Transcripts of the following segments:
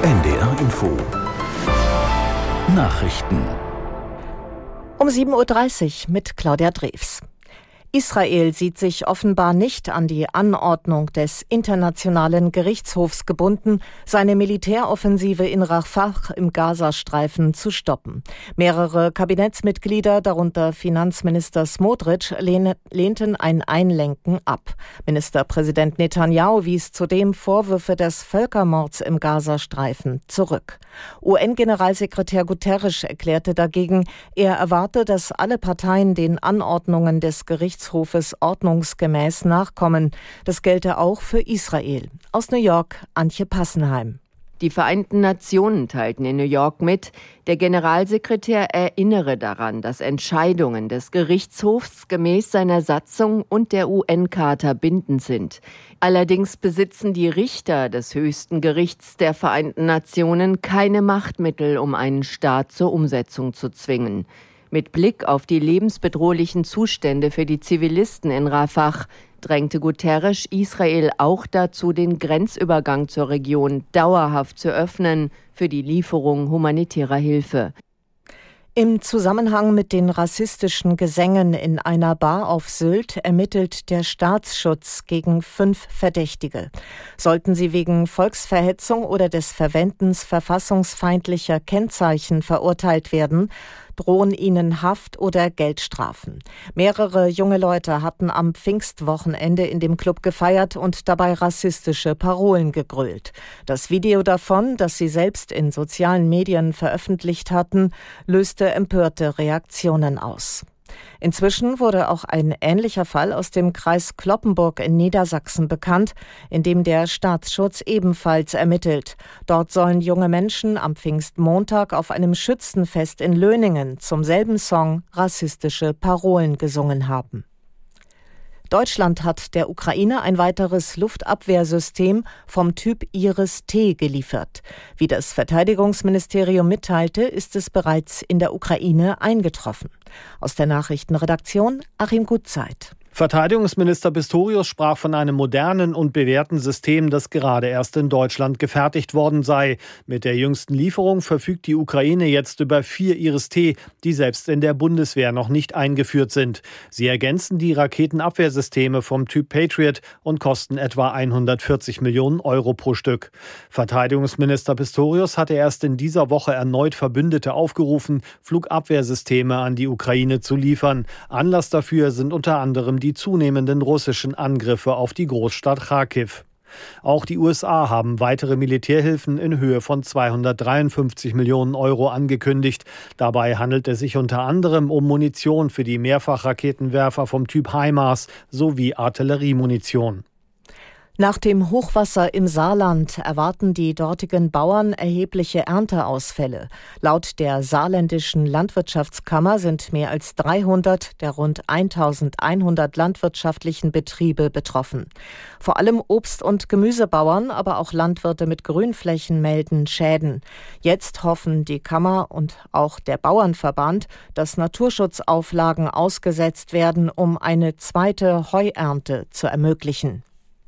NDR Info Nachrichten um 7:30 Uhr mit Claudia Drews. Israel sieht sich offenbar nicht an die Anordnung des Internationalen Gerichtshofs gebunden, seine Militäroffensive in Rafah im Gazastreifen zu stoppen. Mehrere Kabinettsmitglieder, darunter Finanzminister Smotrich, lehnten ein Einlenken ab. Ministerpräsident Netanyahu wies zudem Vorwürfe des Völkermords im Gazastreifen zurück. UN-Generalsekretär Guterres erklärte dagegen, er erwarte, dass alle Parteien den Anordnungen des Gerichtshofes ordnungsgemäß nachkommen. Das gelte auch für Israel. Aus New York, Antje Passenheim. Die Vereinten Nationen teilten in New York mit, der Generalsekretär erinnere daran, dass Entscheidungen des Gerichtshofs gemäß seiner Satzung und der UN-Charta bindend sind. Allerdings besitzen die Richter des höchsten Gerichts der Vereinten Nationen keine Machtmittel, um einen Staat zur Umsetzung zu zwingen. Mit Blick auf die lebensbedrohlichen Zustände für die Zivilisten in Rafah drängte Guterres Israel auch dazu, den Grenzübergang zur Region dauerhaft zu öffnen für die Lieferung humanitärer Hilfe. Im Zusammenhang mit den rassistischen Gesängen in einer Bar auf Sylt ermittelt der Staatsschutz gegen 5 Verdächtige. Sollten sie wegen Volksverhetzung oder des Verwendens verfassungsfeindlicher Kennzeichen verurteilt werden, drohen ihnen Haft oder Geldstrafen. Mehrere junge Leute hatten am Pfingstwochenende in dem Club gefeiert und dabei rassistische Parolen gegrölt. Das Video davon, das sie selbst in sozialen Medien veröffentlicht hatten, löste empörte Reaktionen aus. Inzwischen wurde auch ein ähnlicher Fall aus dem Kreis Cloppenburg in Niedersachsen bekannt, in dem der Staatsschutz ebenfalls ermittelt. Dort sollen junge Menschen am Pfingstmontag auf einem Schützenfest in Löningen zum selben Song rassistische Parolen gesungen haben. Deutschland hat der Ukraine ein weiteres Luftabwehrsystem vom Typ Iris-T geliefert. Wie das Verteidigungsministerium mitteilte, ist es bereits in der Ukraine eingetroffen. Aus der Nachrichtenredaktion Achim Gutzeit. Verteidigungsminister Pistorius sprach von einem modernen und bewährten System, das gerade erst in Deutschland gefertigt worden sei. Mit der jüngsten Lieferung verfügt die Ukraine jetzt über 4 Iris-T, die selbst in der Bundeswehr noch nicht eingeführt sind. Sie ergänzen die Raketenabwehrsysteme vom Typ Patriot und kosten etwa 140 Millionen Euro pro Stück. Verteidigungsminister Pistorius hatte erst in dieser Woche erneut Verbündete aufgerufen, Flugabwehrsysteme an die Ukraine zu liefern. Anlass dafür sind unter anderem die zunehmenden russischen Angriffe auf die Großstadt Charkiw. Auch die USA haben weitere Militärhilfen in Höhe von 253 Millionen Euro angekündigt. Dabei handelt es sich unter anderem um Munition für die Mehrfachraketenwerfer vom Typ HIMARS sowie Artilleriemunition. Nach dem Hochwasser im Saarland erwarten die dortigen Bauern erhebliche Ernteausfälle. Laut der saarländischen Landwirtschaftskammer sind mehr als 300 der rund 1100 landwirtschaftlichen Betriebe betroffen. Vor allem Obst- und Gemüsebauern, aber auch Landwirte mit Grünflächen melden Schäden. Jetzt hoffen die Kammer und auch der Bauernverband, dass Naturschutzauflagen ausgesetzt werden, um eine zweite Heuernte zu ermöglichen.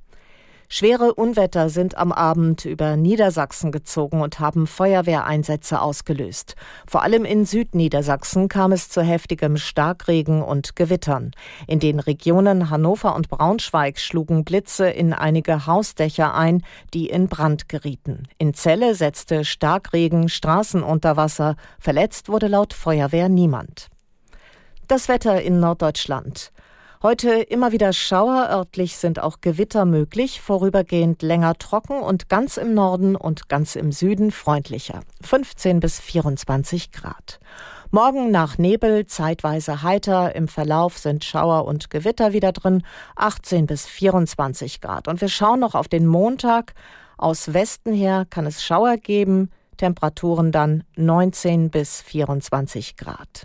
Schwere Unwetter sind am Abend über Niedersachsen gezogen und haben Feuerwehreinsätze ausgelöst. Vor allem in Südniedersachsen kam es zu heftigem Starkregen und Gewittern. In den Regionen Hannover und Braunschweig schlugen Blitze in einige Hausdächer ein, die in Brand gerieten. In Celle setzte Starkregen Straßen unter Wasser. Verletzt wurde laut Feuerwehr niemand. Das Wetter in Norddeutschland. Heute immer wieder Schauer, örtlich sind auch Gewitter möglich, vorübergehend länger trocken und ganz im Norden und ganz im Süden freundlicher. 15 bis 24 Grad. Morgen nach Nebel zeitweise heiter, im Verlauf sind Schauer und Gewitter wieder drin, 18 bis 24 Grad. Und wir schauen noch auf den Montag. Aus Westen her kann es Schauer geben, Temperaturen dann 19 bis 24 Grad.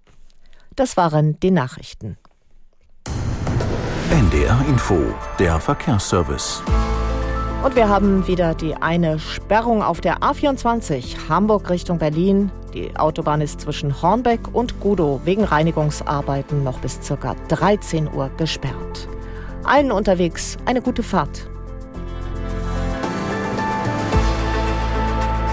Das waren die Nachrichten. NDR Info, der Verkehrsservice. Und wir haben wieder die eine Sperrung auf der A24 Hamburg Richtung Berlin. Die Autobahn ist zwischen Hornbeck und Gudow wegen Reinigungsarbeiten noch bis ca. 13 Uhr gesperrt. Allen unterwegs eine gute Fahrt.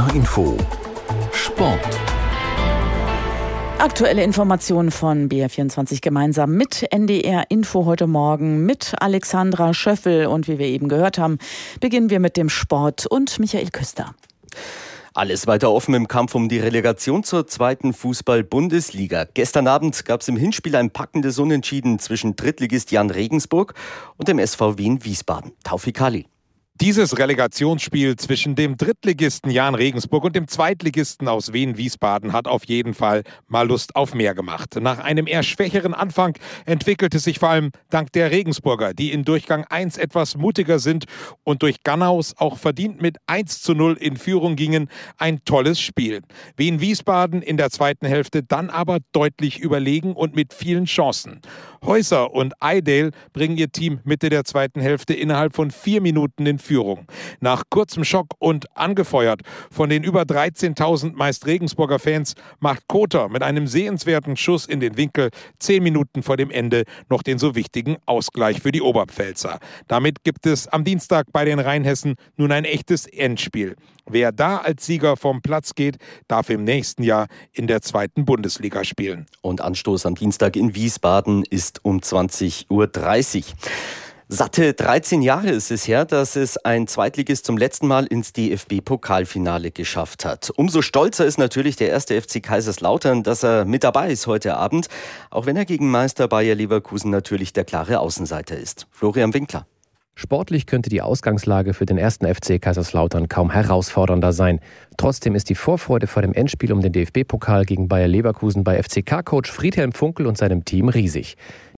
HR Info Sport. Aktuelle Informationen von BR24 gemeinsam mit NDR Info heute Morgen mit Alexandra Schöffel. Und wie wir eben gehört haben, beginnen wir mit dem Sport und Michael Küster. Alles weiter offen im Kampf um die Relegation zur 2. Fußball-Bundesliga. Gestern Abend gab es im Hinspiel ein packendes Unentschieden zwischen Drittligist Jan Regensburg und dem SV Wien Wiesbaden. Taufik Ali. Dieses Relegationsspiel zwischen dem Drittligisten Jan Regensburg und dem Zweitligisten aus Wien-Wiesbaden hat auf jeden Fall mal Lust auf mehr gemacht. Nach einem eher schwächeren Anfang entwickelte sich vor allem dank der Regensburger, die in Durchgang 1 etwas mutiger sind und durch Gannaus auch verdient mit 1:0 in Führung gingen, ein tolles Spiel. Wien-Wiesbaden in der zweiten Hälfte dann aber deutlich überlegen und mit vielen Chancen. Häuser und Eidel bringen ihr Team Mitte der zweiten Hälfte innerhalb von 4 Minuten in Führung. Nach kurzem Schock und angefeuert von den über 13.000 meist Regensburger Fans macht Koter mit einem sehenswerten Schuss in den Winkel 10 Minuten vor dem Ende noch den so wichtigen Ausgleich für die Oberpfälzer. Damit gibt es am Dienstag bei den Rheinhessen nun ein echtes Endspiel. Wer da als Sieger vom Platz geht, darf im nächsten Jahr in der 2. Bundesliga spielen. Und Anstoß am Dienstag in Wiesbaden ist um 20:30 Uhr. Satte 13 Jahre ist es her, dass es ein Zweitligist zum letzten Mal ins DFB-Pokalfinale geschafft hat. Umso stolzer ist natürlich der 1. FC Kaiserslautern, dass er mit dabei ist heute Abend, auch wenn er gegen Meister Bayer Leverkusen natürlich der klare Außenseiter ist. Florian Winkler. Sportlich könnte die Ausgangslage für den 1. FC Kaiserslautern kaum herausfordernder sein. Trotzdem ist die Vorfreude vor dem Endspiel um den DFB-Pokal gegen Bayer Leverkusen bei FCK-Coach Friedhelm Funkel und seinem Team riesig.